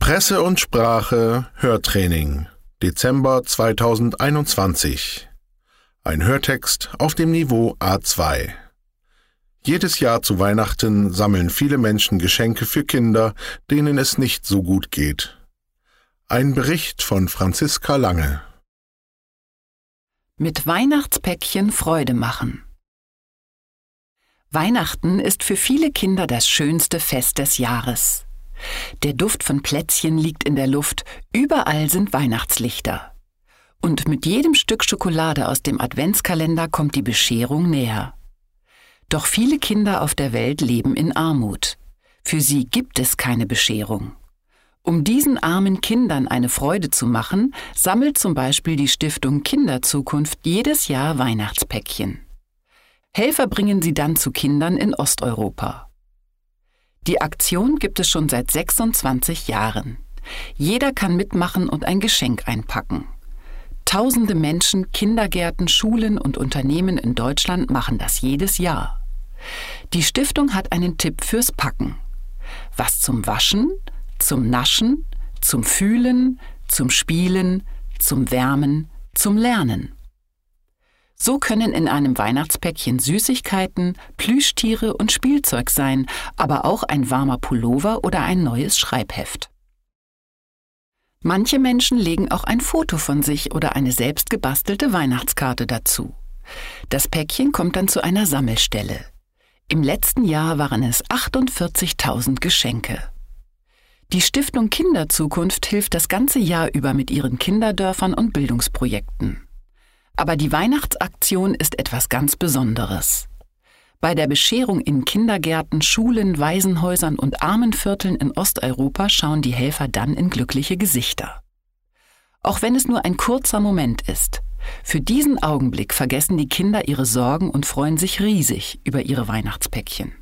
Presse und Sprache Hörtraining Dezember 2021. Ein Hörtext auf dem Niveau A2. Jedes Jahr zu Weihnachten sammeln viele Menschen Geschenke für Kinder, denen es nicht so gut geht. Ein Bericht von Franziska Lange. Mit Weihnachtspäckchen Freude machen. Weihnachten ist für viele Kinder das schönste Fest des Jahres. Der Duft von Plätzchen liegt in der Luft, überall sind Weihnachtslichter. Und mit jedem Stück Schokolade aus dem Adventskalender kommt die Bescherung näher. Doch viele Kinder auf der Welt leben in Armut. Für sie gibt es keine Bescherung. Um diesen armen Kindern eine Freude zu machen, sammelt zum Beispiel die Stiftung Kinderzukunft jedes Jahr Weihnachtspäckchen. Helfer bringen sie dann zu Kindern in Osteuropa. Die Aktion gibt es schon seit 26 Jahren. Jeder kann mitmachen und ein Geschenk einpacken. Tausende Menschen, Kindergärten, Schulen und Unternehmen in Deutschland machen das jedes Jahr. Die Stiftung hat einen Tipp fürs Packen. Was zum Waschen, zum Naschen, zum Fühlen, zum Spielen, zum Wärmen, zum Lernen. So können in einem Weihnachtspäckchen Süßigkeiten, Plüschtiere und Spielzeug sein, aber auch ein warmer Pullover oder ein neues Schreibheft. Manche Menschen legen auch ein Foto von sich oder eine selbst gebastelte Weihnachtskarte dazu. Das Päckchen kommt dann zu einer Sammelstelle. Im letzten Jahr waren es 48.000 Geschenke. Die Stiftung Kinderzukunft hilft das ganze Jahr über mit ihren Kinderdörfern und Bildungsprojekten. Aber die Weihnachtsaktion ist etwas ganz Besonderes. Bei der Bescherung in Kindergärten, Schulen, Waisenhäusern und Armenvierteln in Osteuropa schauen die Helfer dann in glückliche Gesichter. Auch wenn es nur ein kurzer Moment ist, für diesen Augenblick vergessen die Kinder ihre Sorgen und freuen sich riesig über ihre Weihnachtspäckchen.